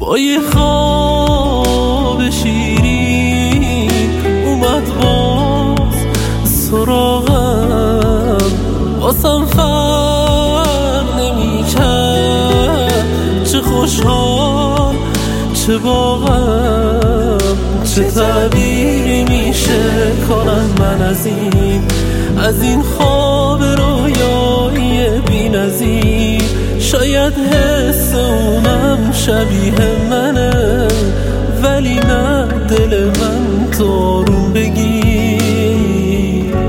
با یه خواب شیرین اومد باز سراغم، واسم فرق نمی‌کرد چه خوشحال چه باغم، چه تعبیری میشه کنم من از این خواب رویایی بی‌نظیر. شاید حس اونم شبیه منه، ولی نه دل من تو آروم بگیر،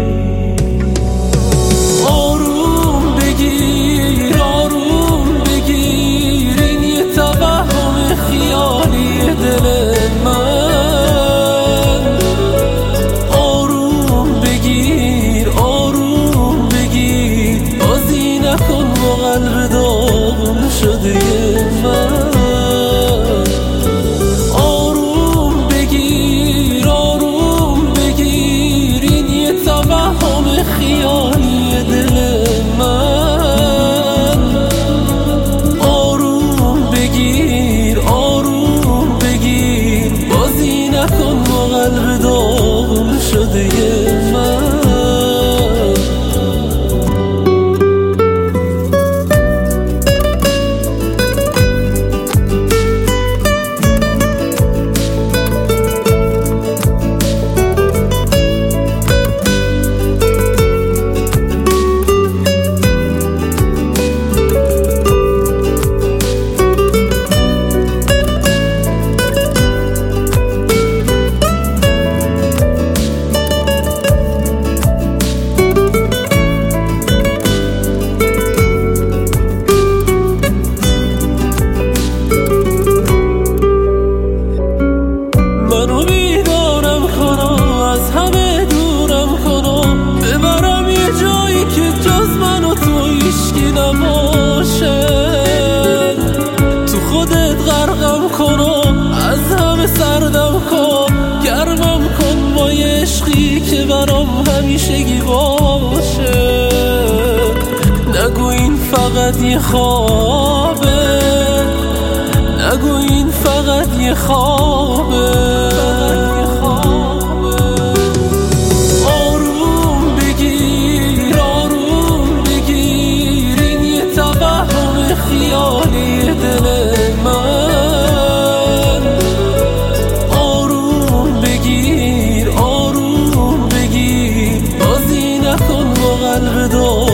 آروم بگیر، آروم بگیر. این یه توهم خیالی دل من. آروم بگیر، آروم بگیر. بازی نکن با قلب داغون شده من. آروم بگیر، آروم بگیر. این یه توهم خیالی دل من. آروم بگیر، آروم بگیر. بازی نکن با قلب داغون شده من. منو بیدارم کنم، از همه دورم کنم، ببرم یه جایی که جز من و تو هیچکی نباشه. تو خودت غرقم کنم، از همه سردم کن، گرمم کن با یه عشقی که برام همیشگی باشه. نگو این فقط یه خوابه، نگو این فقط یه خوابه. آروم بگیر، آروم بگیر. این یه توهم خیالی دل من. آروم بگیر، آروم بگیر. بازی نکن با قلب داغون